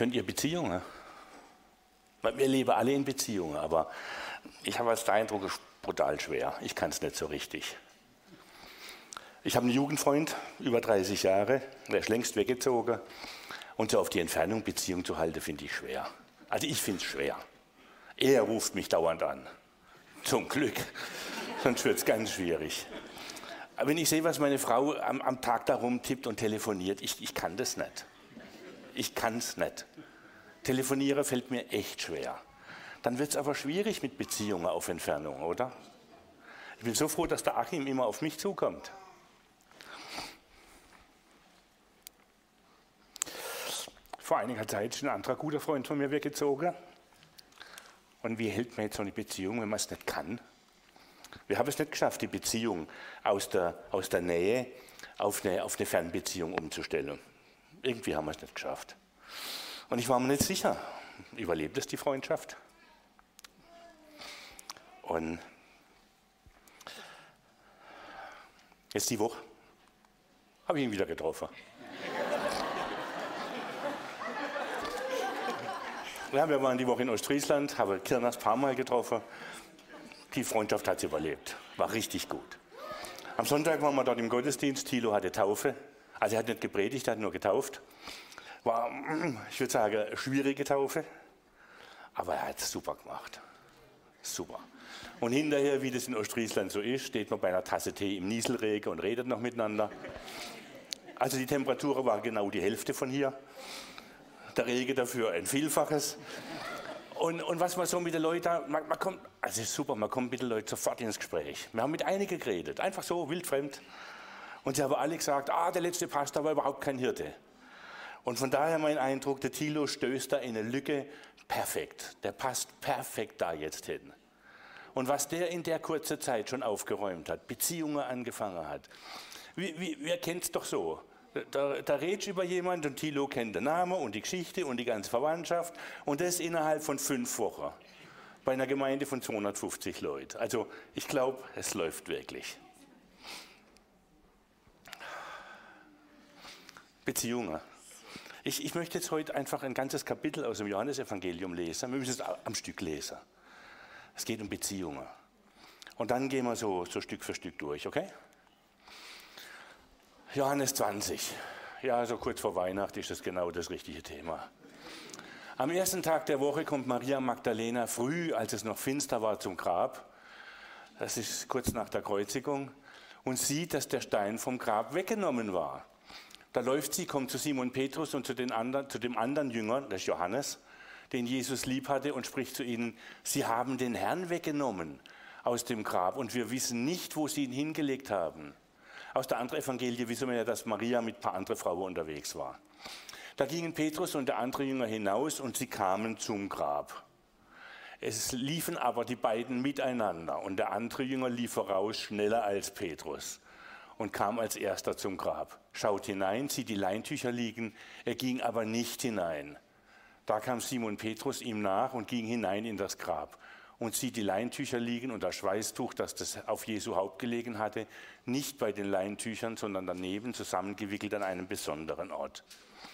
Könnt ihr Beziehungen? Wir leben alle in Beziehungen, aber ich habe als den Eindruck, es ist brutal schwer. Ich kann es nicht so richtig. Ich habe einen Jugendfreund, über 30 Jahre, der ist längst weggezogen. Und so auf die Entfernung Beziehung zu halten, finde ich schwer. Also ich finde es schwer. Er ruft mich dauernd an. Zum Glück. Sonst wird es ganz schwierig. Aber wenn ich sehe, was meine Frau am Tag da rumtippt und telefoniert, ich kann das nicht. Ich kann es nicht. Telefonieren fällt mir echt schwer. Dann wird es aber schwierig mit Beziehungen auf Entfernung, oder? Ich bin so froh, dass der Achim immer auf mich zukommt. Vor einiger Zeit ist ein anderer guter Freund von mir weggezogen. Und wie hält man jetzt so eine Beziehung, wenn man es nicht kann? Wir haben es nicht geschafft, die Beziehung aus der Nähe auf eine Fernbeziehung umzustellen. Irgendwie haben wir es nicht geschafft. Und ich war mir nicht sicher, überlebt es die Freundschaft? Und jetzt die Woche habe ich ihn wieder getroffen. Ja, wir waren die Woche in Ostfriesland, haben Kirnas ein paar Mal getroffen. Die Freundschaft hat es überlebt, war richtig gut. Am Sonntag waren wir dort im Gottesdienst, Thilo hatte Taufe. Also er hat nicht gepredigt, er hat nur getauft. War, ich würde sagen, eine schwierige Taufe, aber er hat es super gemacht. Super. Und hinterher, wie das in Ostfriesland so ist, steht man bei einer Tasse Tee im Nieselregen und redet noch miteinander. Also die Temperatur war genau die Hälfte von hier. Der Regen dafür ein Vielfaches. Und was man so mit den Leuten, man kommt, also ist super, man kommt mit den Leuten sofort ins Gespräch. Wir haben mit einigen geredet, einfach so, wildfremd. Und sie haben alle gesagt, der letzte Pastor war überhaupt kein Hirte. Und von daher mein Eindruck, der Thilo stößt da in eine Lücke perfekt. Der passt perfekt da jetzt hin. Und was der in der kurzen Zeit schon aufgeräumt hat, Beziehungen angefangen hat, wer kennt es doch so? Da redest über jemanden und Thilo kennt den Namen und die Geschichte und die ganze Verwandtschaft und das innerhalb von 5 Wochen bei einer Gemeinde von 250 Leuten. Also ich glaube, es läuft wirklich. Beziehungen. Ich möchte jetzt heute einfach ein ganzes Kapitel aus dem Johannesevangelium lesen. Wir müssen es am Stück lesen. Es geht um Beziehungen. Und dann gehen wir so Stück für Stück durch, okay? Johannes 20. Ja, so kurz vor Weihnachten ist das genau das richtige Thema. Am ersten Tag der Woche kommt Maria Magdalena früh, als es noch finster war, zum Grab. Das ist kurz nach der Kreuzigung. Und sieht, dass der Stein vom Grab weggenommen war. Da läuft sie, kommt zu Simon Petrus und zu dem anderen Jünger, das ist Johannes, den Jesus lieb hatte, und spricht zu ihnen: Sie haben den Herrn weggenommen aus dem Grab und wir wissen nicht, wo sie ihn hingelegt haben. Aus der anderen Evangelie wissen wir ja, dass Maria mit ein paar anderen Frauen unterwegs war. Da gingen Petrus und der andere Jünger hinaus und sie kamen zum Grab. Es liefen aber die beiden miteinander und der andere Jünger lief voraus, schneller als Petrus, und kam als erster zum Grab. Schaut hinein, sieht die Leintücher liegen, er ging aber nicht hinein. Da kam Simon Petrus ihm nach und ging hinein in das Grab und sieht die Leintücher liegen und das Schweißtuch, das auf Jesu Haupt gelegen hatte, nicht bei den Leintüchern, sondern daneben zusammengewickelt an einem besonderen Ort.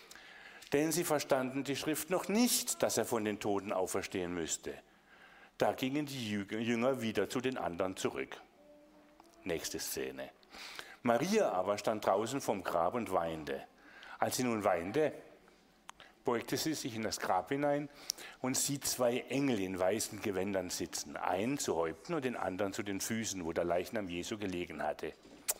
Denn sie verstanden die Schrift noch nicht, dass er von den Toten auferstehen müsste. Da gingen die Jünger wieder zu den anderen zurück. Nächste Szene. Maria aber stand draußen vom Grab und weinte. Als sie nun weinte, beugte sie sich in das Grab hinein und sieht 2 Engel in weißen Gewändern sitzen, einen zu Häupten und den anderen zu den Füßen, wo der Leichnam Jesu gelegen hatte.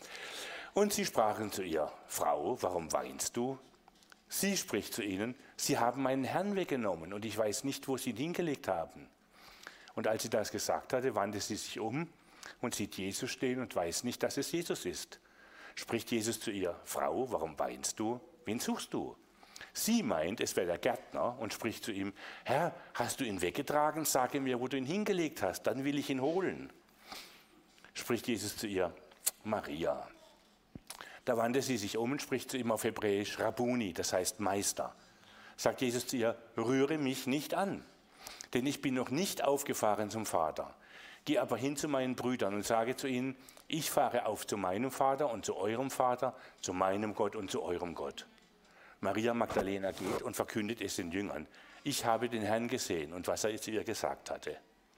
Und sie sprachen zu ihr: Frau, warum weinst du? Sie spricht zu ihnen: Sie haben meinen Herrn weggenommen und ich weiß nicht, wo sie ihn hingelegt haben. Und als sie das gesagt hatte, wandte sie sich um und sieht Jesus stehen und weiß nicht, dass es Jesus ist. Spricht Jesus zu ihr: Frau, warum weinst du? Wen suchst du? Sie meint, es wäre der Gärtner und spricht zu ihm: Herr, hast du ihn weggetragen? Sage mir, wo du ihn hingelegt hast, dann will ich ihn holen. Spricht Jesus zu ihr: Maria. Da wandte sie sich um und spricht zu ihm auf Hebräisch Rabbuni, das heißt Meister. Sagt Jesus zu ihr: Rühre mich nicht an, denn ich bin noch nicht aufgefahren zum Vater. Geh aber hin zu meinen Brüdern und sage zu ihnen: Ich fahre auf zu meinem Vater und zu eurem Vater, zu meinem Gott und zu eurem Gott. Maria Magdalena geht und verkündet es den Jüngern. Ich habe den Herrn gesehen und was er zu ihr gesagt hatte.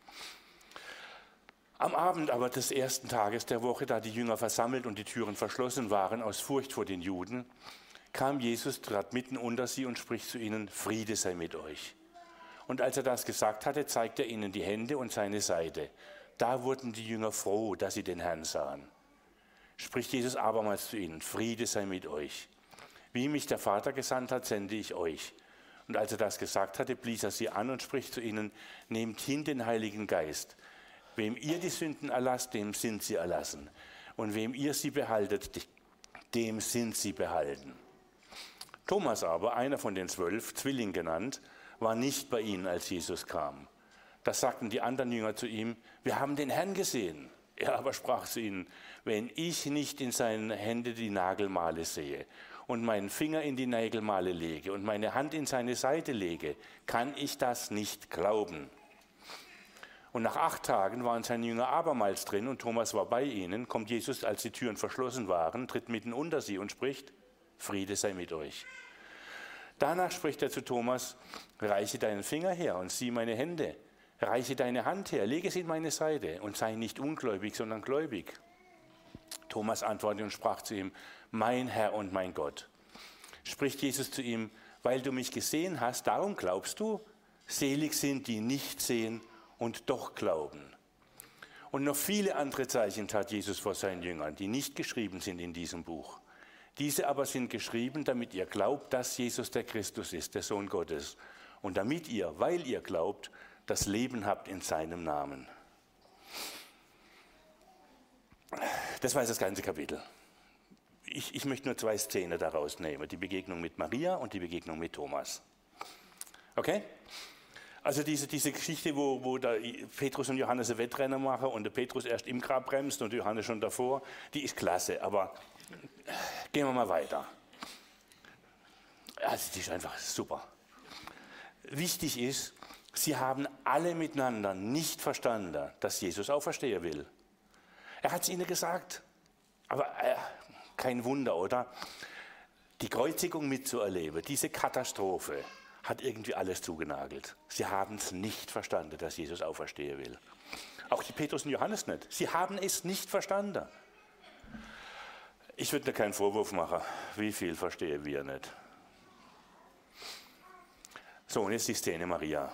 Am Abend aber des ersten Tages der Woche, da die Jünger versammelt und die Türen verschlossen waren aus Furcht vor den Juden, kam Jesus, trat mitten unter sie und spricht zu ihnen, Friede sei mit euch. Und als er das gesagt hatte, zeigte er ihnen die Hände und seine Seite. Da wurden die Jünger froh, dass sie den Herrn sahen. Spricht Jesus abermals zu ihnen, Friede sei mit euch. Wie mich der Vater gesandt hat, sende ich euch. Und als er das gesagt hatte, blies er sie an und spricht zu ihnen, nehmt hin den Heiligen Geist. Wem ihr die Sünden erlasst, dem sind sie erlassen. Und wem ihr sie behaltet, dem sind sie behalten. Thomas aber, einer von den 12, Zwilling genannt, war nicht bei ihnen, als Jesus kam. Da sagten die anderen Jünger zu ihm, wir haben den Herrn gesehen. Er aber sprach zu ihnen, wenn ich nicht in seine Hände die Nagelmale sehe und meinen Finger in die Nagelmale lege und meine Hand in seine Seite lege, kann ich das nicht glauben. Und nach 8 Tagen waren seine Jünger abermals drin und Thomas war bei ihnen, kommt Jesus, als die Türen verschlossen waren, tritt mitten unter sie und spricht, Friede sei mit euch. Danach spricht er zu Thomas, reiche deinen Finger her und sieh meine Hände. Reiche deine Hand her, lege sie in meine Seite und sei nicht ungläubig, sondern gläubig. Thomas antwortete und sprach zu ihm, mein Herr und mein Gott. Spricht Jesus zu ihm, weil du mich gesehen hast, darum glaubst du? Selig sind, die nicht sehen und doch glauben. Und noch viele andere Zeichen tat Jesus vor seinen Jüngern, die nicht geschrieben sind in diesem Buch. Diese aber sind geschrieben, damit ihr glaubt, dass Jesus der Christus ist, der Sohn Gottes. Und damit ihr, weil ihr glaubt, das Leben habt in seinem Namen. Das war das ganze Kapitel. Ich möchte nur 2 Szenen daraus nehmen. Die Begegnung mit Maria und die Begegnung mit Thomas. Okay? Also diese Geschichte, wo da Petrus und Johannes ein Wettrennen machen und der Petrus erst im Grab bremst und Johannes schon davor, die ist klasse, aber gehen wir mal weiter. Also die ist einfach super. Wichtig ist, sie haben alle miteinander nicht verstanden, dass Jesus auferstehen will. Er hat es ihnen gesagt, aber kein Wunder, oder? Die Kreuzigung mitzuerleben, diese Katastrophe, hat irgendwie alles zugenagelt. Sie haben es nicht verstanden, dass Jesus auferstehen will. Auch die Petrus und Johannes nicht. Sie haben es nicht verstanden. Ich würde dir keinen Vorwurf machen, wie viel verstehen wir nicht. So, und jetzt die Szene Maria.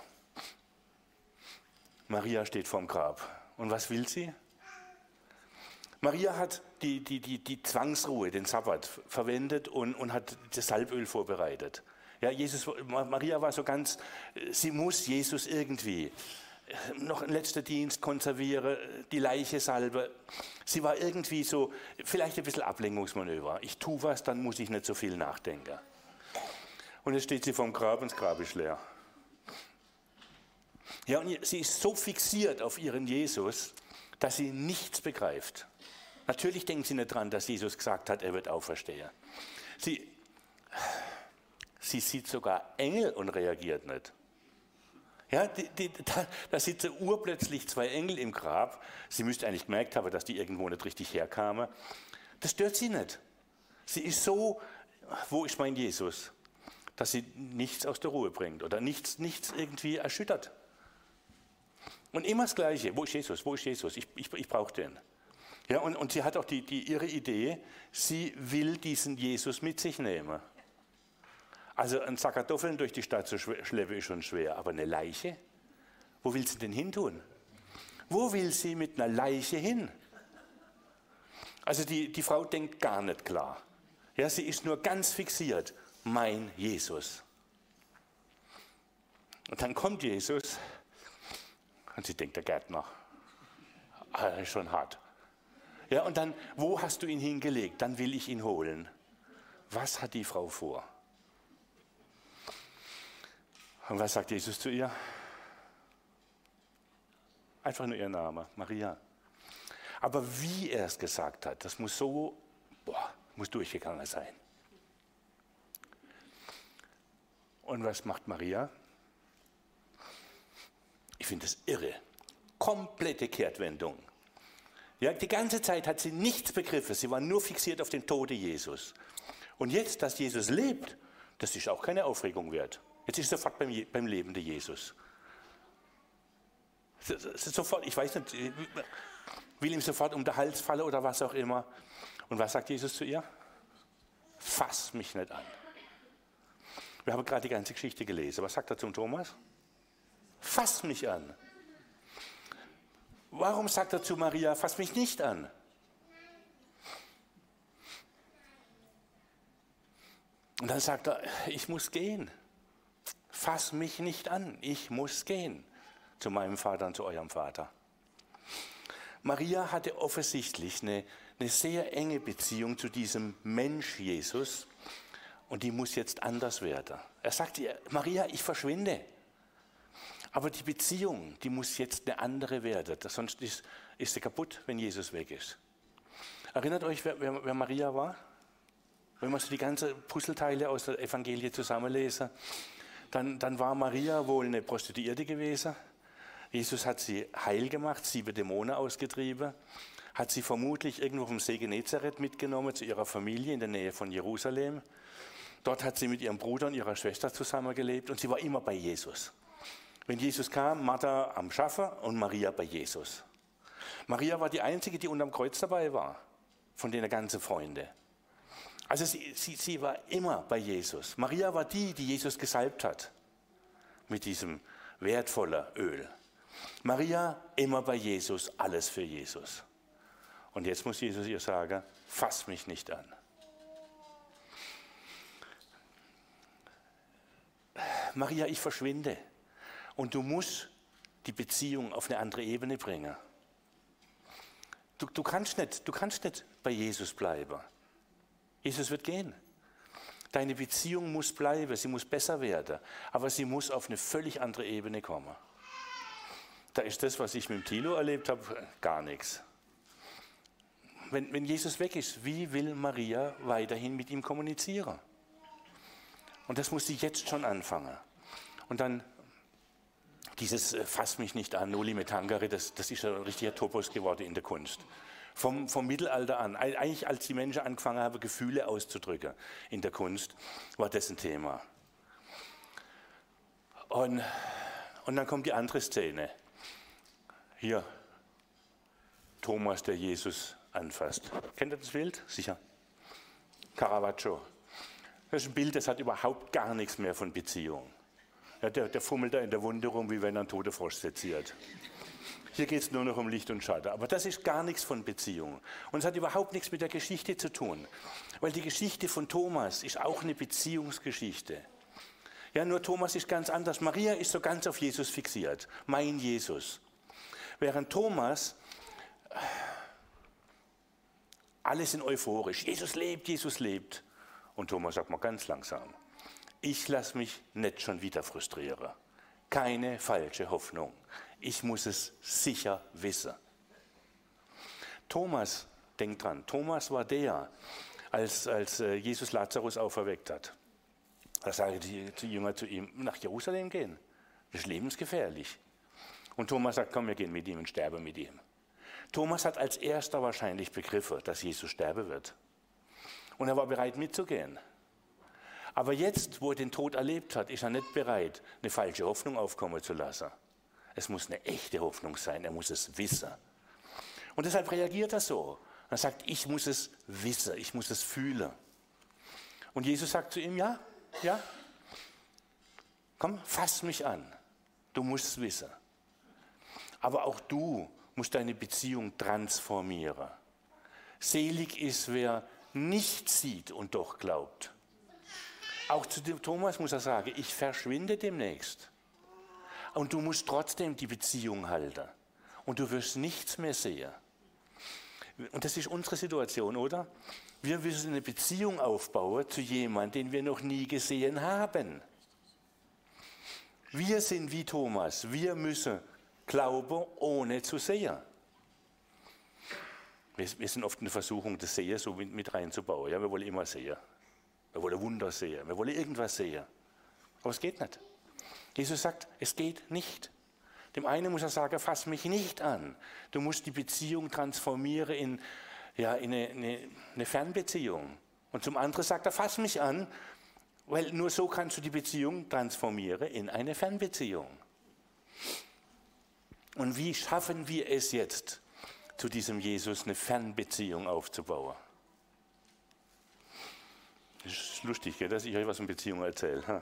Maria steht vorm Grab. Und was will sie? Maria hat die Zwangsruhe, den Sabbat, verwendet und hat das Salböl vorbereitet. Ja, Maria war so ganz, sie muss Jesus irgendwie noch einen letzten Dienst konservieren, die Leiche salben. Sie war irgendwie so, vielleicht ein bisschen Ablenkungsmanöver. Ich tue was, dann muss ich nicht so viel nachdenken. Und jetzt steht sie vorm Grab und das Grab ist leer. Ja, und sie ist so fixiert auf ihren Jesus, dass sie nichts begreift. Natürlich denkt sie nicht dran, dass Jesus gesagt hat, er wird auferstehen. Sie sieht sogar Engel und reagiert nicht. Ja, da sitzen urplötzlich 2 Engel im Grab. Sie müsste eigentlich gemerkt haben, dass die irgendwo nicht richtig herkamen. Das stört sie nicht. Sie ist so, wo ist mein Jesus? Dass sie nichts aus der Ruhe bringt oder nichts irgendwie erschüttert. Und immer das Gleiche. Wo ist Jesus? Wo ist Jesus? Ich brauche den. Ja, und sie hat auch ihre Idee, sie will diesen Jesus mit sich nehmen. Also ein Sack Kartoffeln durch die Stadt zu schleppen ist schon schwer, aber eine Leiche? Wo will sie denn hin tun? Wo will sie mit einer Leiche hin? Also die Frau denkt gar nicht klar. Ja, sie ist nur ganz fixiert. Mein Jesus. Und dann kommt Jesus und sie denkt, der Gärtner. Das ist schon hart. Ja, und dann, wo hast du ihn hingelegt? Dann will ich ihn holen. Was hat die Frau vor? Und was sagt Jesus zu ihr? Einfach nur ihr Name, Maria. Aber wie er es gesagt hat, das muss muss durchgegangen sein. Und was macht Maria? Ich finde das irre. Komplette Kehrtwendung. Ja, die ganze Zeit hat sie nichts begriffen. Sie war nur fixiert auf den Tod Jesus. Und jetzt, dass Jesus lebt, Das ist auch keine Aufregung wert. Jetzt ist sofort beim lebenden Jesus. Sofort, ich weiß nicht, will ihm sofort um den Hals fallen oder was auch immer. Und was sagt Jesus zu ihr? Fass mich nicht an. Wir haben gerade die ganze Geschichte gelesen. Was sagt er zum Thomas? Fass mich an. Warum sagt er zu Maria, fass mich nicht an? Und dann sagt er, ich muss gehen. Fass mich nicht an, ich muss gehen. Zu meinem Vater und zu eurem Vater. Maria hatte offensichtlich eine sehr enge Beziehung zu diesem Mensch Jesus und die muss jetzt anders werden. Er sagt ihr, Maria, ich verschwinde. Aber die Beziehung, die muss jetzt eine andere werden, sonst ist sie kaputt, wenn Jesus weg ist. Erinnert euch, wer Maria war? Wenn wir so die ganzen Puzzleteile aus der Evangelie zusammenlesen, dann war Maria wohl eine Prostituierte gewesen. Jesus hat sie heil gemacht, 7 Dämonen ausgetrieben, hat sie vermutlich irgendwo vom See Genezareth mitgenommen zu ihrer Familie in der Nähe von Jerusalem. Dort hat sie mit ihrem Bruder und ihrer Schwester zusammengelebt und sie war immer bei Jesus. Wenn Jesus kam, Martha am Schaffen und Maria bei Jesus. Maria war die Einzige, die unterm Kreuz dabei war, von den ganzen Freunden. Also sie war immer bei Jesus. Maria war die Jesus gesalbt hat mit diesem wertvollen Öl. Maria immer bei Jesus, alles für Jesus. Und jetzt muss Jesus ihr sagen, fass mich nicht an. Maria, ich verschwinde. Und du musst die Beziehung auf eine andere Ebene bringen. Du kannst nicht bei Jesus bleiben. Jesus wird gehen. Deine Beziehung muss bleiben, sie muss besser werden, aber sie muss auf eine völlig andere Ebene kommen. Da ist das, was ich mit dem Thilo erlebt habe, gar nichts. Wenn Jesus weg ist, wie will Maria weiterhin mit ihm kommunizieren? Und das muss sie jetzt schon anfangen. Und dann dieses Fass mich nicht an, Noli me tangere, das ist ein richtiger Topos geworden in der Kunst. Vom Mittelalter an, eigentlich als die Menschen angefangen haben, Gefühle auszudrücken in der Kunst, war das ein Thema. Und dann kommt die andere Szene. Hier, Thomas, der Jesus anfasst. Kennt ihr das Bild? Sicher. Caravaggio. Das ist ein Bild, das hat überhaupt gar nichts mehr von Beziehung. Ja, der fummelt da in der Wunde rum, wie wenn er einen toten Frosch seziert. Hier geht es nur noch um Licht und Schatten. Aber das ist gar nichts von Beziehung. Und es hat überhaupt nichts mit der Geschichte zu tun. Weil die Geschichte von Thomas ist auch eine Beziehungsgeschichte. Ja, nur Thomas ist ganz anders. Maria ist so ganz auf Jesus fixiert. Mein Jesus. Während Thomas, alle sind euphorisch. Jesus lebt, Jesus lebt. Und Thomas sagt mal ganz langsam, ich lasse mich nicht schon wieder frustrieren. Keine falsche Hoffnung. Ich muss es sicher wissen. Thomas, denkt dran, Thomas war der, als Jesus Lazarus auferweckt hat. Da sagen die Jünger zu ihm, nach Jerusalem gehen. Das ist lebensgefährlich. Und Thomas sagt, komm, wir gehen mit ihm und sterben mit ihm. Thomas hat als erster wahrscheinlich begriffen, dass Jesus sterben wird. Und er war bereit mitzugehen. Aber jetzt, wo er den Tod erlebt hat, ist er nicht bereit, eine falsche Hoffnung aufkommen zu lassen. Es muss eine echte Hoffnung sein, er muss es wissen. Und deshalb reagiert er so. Er sagt, ich muss es wissen, ich muss es fühlen. Und Jesus sagt zu ihm, ja, komm, fass mich an, du musst es wissen. Aber auch du musst deine Beziehung transformieren. Selig ist, wer nicht sieht und doch glaubt. Auch zu Thomas muss er sagen, ich verschwinde demnächst. Und du musst trotzdem die Beziehung halten. Und du wirst nichts mehr sehen. Und das ist unsere Situation, oder? Wir müssen eine Beziehung aufbauen zu jemandem, den wir noch nie gesehen haben. Wir sind wie Thomas. Wir müssen glauben, ohne zu sehen. Wir sind oft in der Versuchung, das Sehen so mit reinzubauen. Ja, wir wollen immer sehen. Wir wollen Wunder sehen. Wir wollen irgendwas sehen. Aber es geht nicht. Jesus sagt, es geht nicht. Dem einen muss er sagen, fass mich nicht an. Du musst die Beziehung transformieren in eine Fernbeziehung. Und zum anderen sagt er, fass mich an Weil nur so kannst du die Beziehung transformieren in eine Fernbeziehung. Und wie schaffen wir es jetzt, zu diesem Jesus eine Fernbeziehung aufzubauen? Das ist lustig, gell, dass ich euch was von Beziehungen erzähle.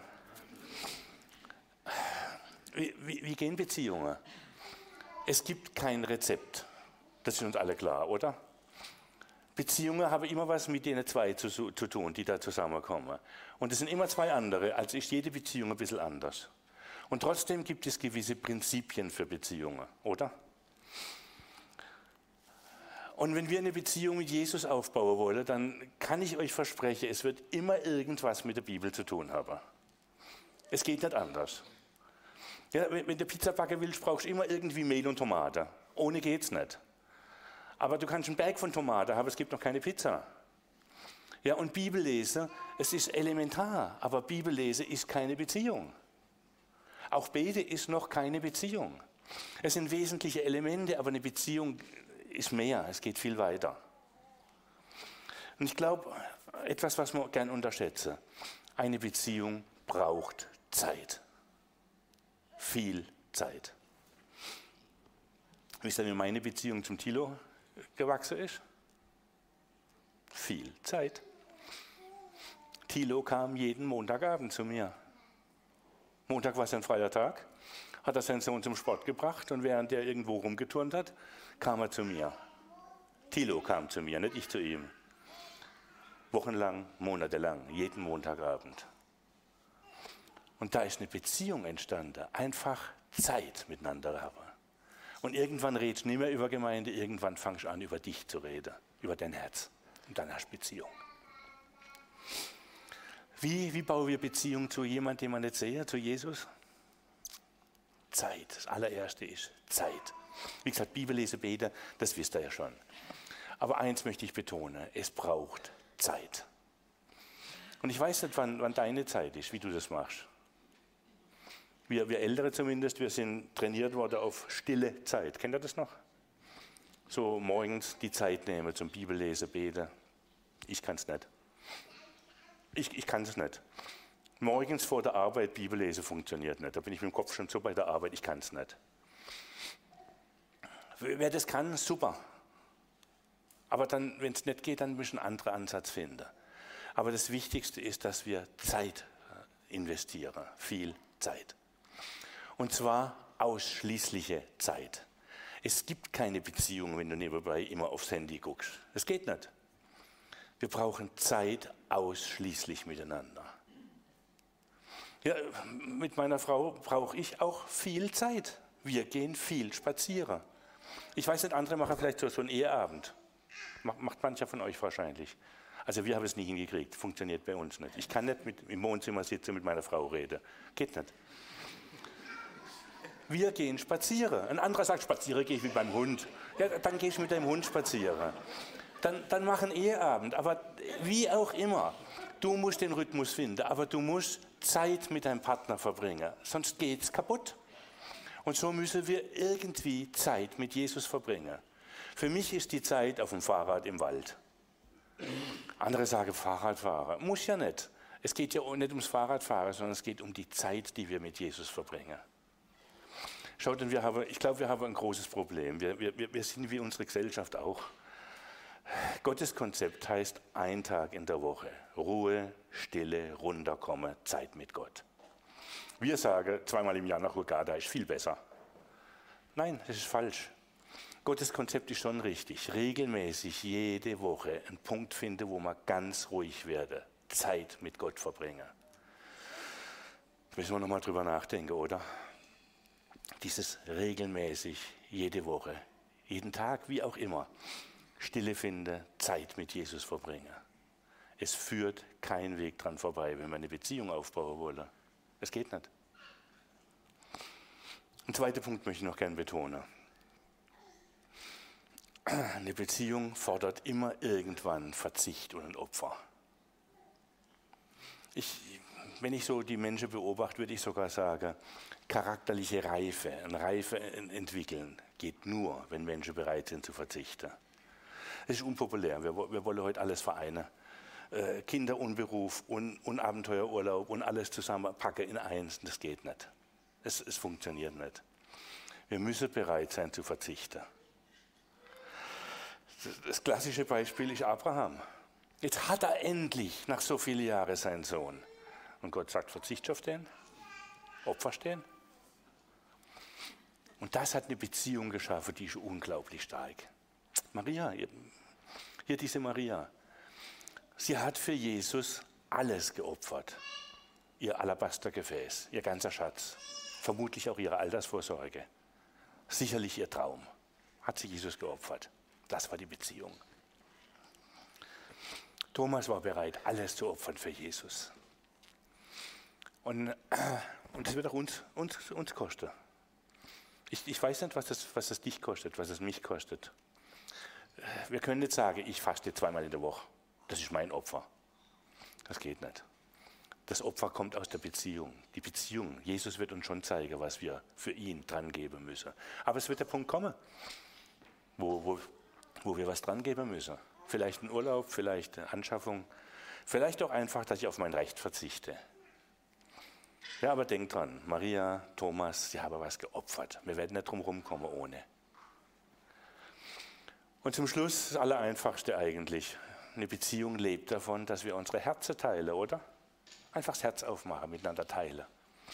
Wie gehen Beziehungen? Es gibt kein Rezept. Das ist uns alle klar, oder? Beziehungen haben immer was mit den zwei zu tun, die da zusammenkommen. Und es sind immer zwei andere, also ist jede Beziehung ein bisschen anders. Und trotzdem gibt es gewisse Prinzipien für Beziehungen, oder? Und wenn wir eine Beziehung mit Jesus aufbauen wollen, dann kann ich euch versprechen, es wird immer irgendwas mit der Bibel zu tun haben. Es geht nicht anders. Ja, wenn du Pizza backen willst, brauchst du immer irgendwie Mehl und Tomaten. Ohne geht's nicht. Aber du kannst einen Berg von Tomaten haben, es gibt noch keine Pizza. Ja, und Bibellesen, es ist elementar, aber Bibellesen ist keine Beziehung. Auch Bete ist noch keine Beziehung. Es sind wesentliche Elemente, aber eine Beziehung ist mehr, es geht viel weiter. Und ich glaube, etwas, was wir gern unterschätzen, eine Beziehung braucht Zeit. Viel Zeit. Wisst ihr, wie meine Beziehung zum Thilo gewachsen ist? Viel Zeit. Thilo kam jeden Montagabend zu mir. Montag war sein freier Tag, hat er seinen Sohn zum Sport gebracht und während er irgendwo rumgeturnt hat, kam er zu mir. Thilo kam zu mir, nicht ich zu ihm. Wochenlang, monatelang, jeden Montagabend. Und da ist eine Beziehung entstanden, einfach Zeit miteinander haben. Und irgendwann redest du nicht mehr über Gemeinde, irgendwann fangst du an, über dich zu reden, über dein Herz. Und dann hast du Beziehung. Wie bauen wir Beziehung zu jemandem, den man nicht sehe, zu Jesus? Zeit. Das allererste ist Zeit. Wie gesagt, Bibel lesen, beten, das wisst ihr ja schon. Aber eins möchte ich betonen, es braucht Zeit. Und ich weiß nicht, wann deine Zeit ist, wie du das machst. Wir Ältere zumindest, wir sind trainiert worden auf stille Zeit. Kennt ihr das noch? So morgens die Zeit nehmen zum Bibellesen, beten. Ich kann es nicht. Ich kann es nicht. Morgens vor der Arbeit Bibellesen funktioniert nicht. Da bin ich mit dem Kopf schon so bei der Arbeit, ich kann es nicht. Wer das kann, super. Aber dann, wenn es nicht geht, dann müssen wir einen anderen Ansatz finden. Aber das Wichtigste ist, dass wir Zeit investieren. Viel Zeit. Und zwar ausschließliche Zeit. Es gibt keine Beziehung, wenn du nebenbei immer aufs Handy guckst. Es geht nicht. Wir brauchen Zeit ausschließlich miteinander. Ja, mit meiner Frau brauche ich auch viel Zeit. Wir gehen viel spazieren. Ich weiß nicht, andere machen vielleicht so einen Eheabend. Macht mancher von euch wahrscheinlich. Also wir haben es nie hingekriegt, funktioniert bei uns nicht. Ich kann nicht im Wohnzimmer sitzen und mit meiner Frau reden. Geht nicht. Wir gehen spazieren. Ein anderer sagt, spazieren gehe ich mit meinem Hund. Ja, dann gehe ich mit deinem Hund spazieren. Dann mach einen Eheabend. Aber wie auch immer, du musst den Rhythmus finden. Aber du musst Zeit mit deinem Partner verbringen. Sonst geht es kaputt. Und so müssen wir irgendwie Zeit mit Jesus verbringen. Für mich ist die Zeit auf dem Fahrrad im Wald. Andere sagen Fahrradfahren. Muss ja nicht. Es geht ja auch nicht ums Fahrradfahren, sondern es geht um die Zeit, die wir mit Jesus verbringen. Schaut, ich glaube, wir haben ein großes Problem. Wir sind wie unsere Gesellschaft auch. Gottes Konzept heißt ein Tag in der Woche. Ruhe, Stille, runterkommen, Zeit mit Gott. Wir sagen, zweimal im Jahr nach Hurghada ist viel besser. Nein, das ist falsch. Gottes Konzept ist schon richtig. Regelmäßig jede Woche einen Punkt finden, wo man ganz ruhig werde. Zeit mit Gott verbringen. Da müssen wir nochmal drüber nachdenken, oder? Dieses regelmäßig jede Woche, jeden Tag, wie auch immer. Stille finden, Zeit mit Jesus verbringen. Es führt kein Weg dran vorbei, wenn wir eine Beziehung aufbauen wollen. Es geht nicht. Ein zweiter Punkt möchte ich noch gerne betonen. Eine Beziehung fordert immer irgendwann Verzicht und ein Opfer. Wenn ich so die Menschen beobachte, würde ich sogar sagen, charakterliche Reife, eine Reife entwickeln, geht nur, wenn Menschen bereit sind zu verzichten. Das ist unpopulär, wir wollen heute alles vereinen. Kinder und Beruf und Abenteuerurlaub und alles zusammenpacken in eins. Das geht nicht. Es funktioniert nicht. Wir müssen bereit sein zu verzichten. Das klassische Beispiel ist Abraham. Jetzt hat er endlich nach so vielen Jahren seinen Sohn. Und Gott sagt, verzicht auf den, opferst den. Und das hat eine Beziehung geschaffen, die ist unglaublich stark. Maria, hier diese Maria, sie hat für Jesus alles geopfert. Ihr Alabastergefäß, ihr ganzer Schatz, vermutlich auch ihre Altersvorsorge, sicherlich ihr Traum, hat sie Jesus geopfert. Das war die Beziehung. Thomas war bereit, alles zu opfern für Jesus. Und das wird auch uns kosten. Ich weiß nicht, was es dich kostet, was es mich kostet. Wir können nicht sagen, ich faste 2-mal in der Woche. Das ist mein Opfer. Das geht nicht. Das Opfer kommt aus der Beziehung. Die Beziehung. Jesus wird uns schon zeigen, was wir für ihn dran geben müssen. Aber es wird der Punkt kommen, wo wir was dran geben müssen. Vielleicht ein Urlaub, vielleicht eine Anschaffung, vielleicht auch einfach, dass ich auf mein Recht verzichte. Ja, aber denkt dran, Maria, Thomas, sie haben was geopfert. Wir werden nicht drum rumkommen ohne. Und zum Schluss das Allereinfachste eigentlich. Eine Beziehung lebt davon, dass wir unsere Herzen teilen, oder? Einfach das Herz aufmachen, miteinander teilen.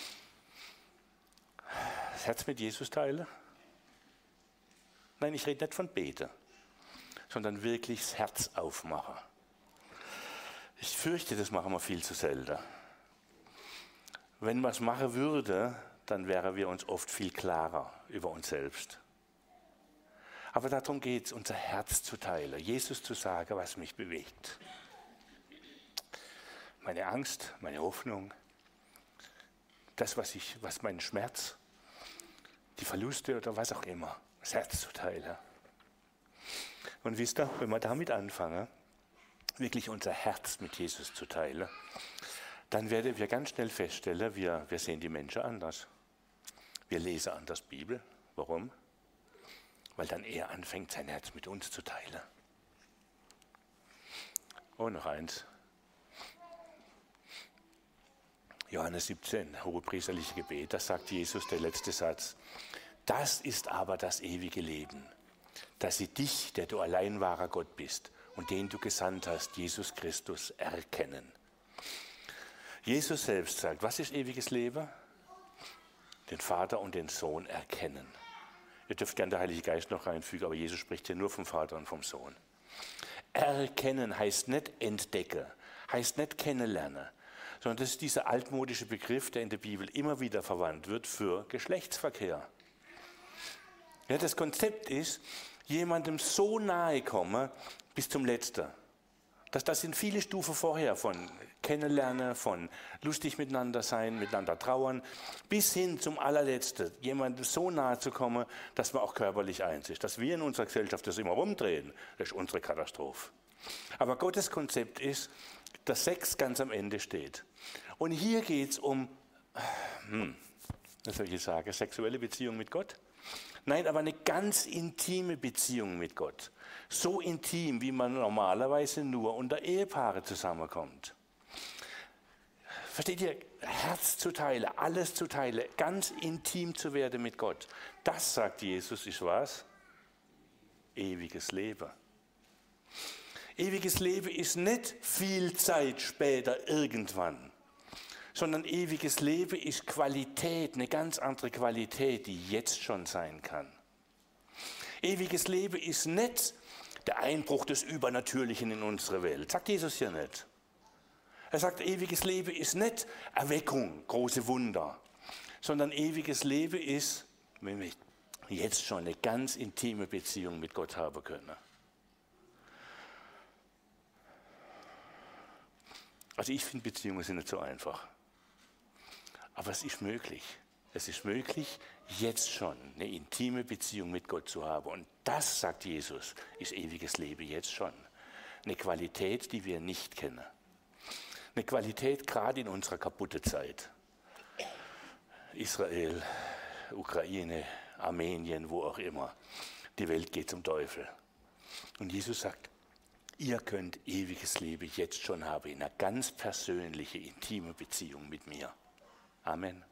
Das Herz mit Jesus teilen? Nein, ich rede nicht von Beten, sondern wirklich das Herz aufmachen. Ich fürchte, das machen wir viel zu selten. Wenn man es machen würde, dann wären wir uns oft viel klarer über uns selbst. Aber darum geht es, unser Herz zu teilen, Jesus zu sagen, was mich bewegt. Meine Angst, meine Hoffnung, das, was mein Schmerz, die Verluste oder was auch immer, das Herz zu teilen. Und wisst ihr, wenn wir damit anfangen, wirklich unser Herz mit Jesus zu teilen, dann werden wir ganz schnell feststellen, wir sehen die Menschen anders. Wir lesen anders Bibel. Warum? Weil dann er anfängt, sein Herz mit uns zu teilen. Und noch eins. Johannes 17, hohepriesterliche Gebet, da sagt Jesus, der letzte Satz. Das ist aber das ewige Leben, dass sie dich, der du allein wahrer Gott bist und den du gesandt hast, Jesus Christus, erkennen. Jesus selbst sagt, was ist ewiges Leben? Den Vater und den Sohn erkennen. Ihr dürft gerne der Heilige Geist noch reinfügen, aber Jesus spricht hier nur vom Vater und vom Sohn. Erkennen heißt nicht entdecken, heißt nicht kennenlernen, sondern das ist dieser altmodische Begriff, der in der Bibel immer wieder verwandt wird für Geschlechtsverkehr. Ja, das Konzept ist, jemandem so nahe kommen bis zum Letzten. Das sind viele Stufen vorher, von Kennenlernen, von lustig miteinander sein, miteinander trauern, bis hin zum allerletzten, jemandem so nahe zu kommen, dass man auch körperlich eins ist. Dass wir in unserer Gesellschaft das immer rumdrehen, das ist unsere Katastrophe. Aber Gottes Konzept ist, dass Sex ganz am Ende steht. Und hier geht es um, was soll ich sagen, sexuelle Beziehung mit Gott? Nein, aber eine ganz intime Beziehung mit Gott. So intim, wie man normalerweise nur unter Ehepaare zusammenkommt. Versteht ihr? Herz zu teilen, alles zu teilen, ganz intim zu werden mit Gott. Das, sagt Jesus, ist was? Ewiges Leben. Ewiges Leben ist nicht viel Zeit später irgendwann, sondern ewiges Leben ist Qualität, eine ganz andere Qualität, die jetzt schon sein kann. Ewiges Leben ist nicht der Einbruch des Übernatürlichen in unsere Welt, sagt Jesus hier nicht. Er sagt, ewiges Leben ist nicht Erweckung, große Wunder, sondern ewiges Leben ist, wenn wir jetzt schon eine ganz intime Beziehung mit Gott haben können. Also ich finde, Beziehungen sind nicht so einfach. Aber es ist möglich. Es ist möglich, jetzt schon eine intime Beziehung mit Gott zu haben. Und das, sagt Jesus, ist ewiges Leben jetzt schon. Eine Qualität, die wir nicht kennen. Eine Qualität gerade in unserer kaputten Zeit. Israel, Ukraine, Armenien, wo auch immer. Die Welt geht zum Teufel. Und Jesus sagt, Ihr könnt ewiges Leben jetzt schon haben, in einer ganz persönlichen, intimen Beziehung mit mir. Amen.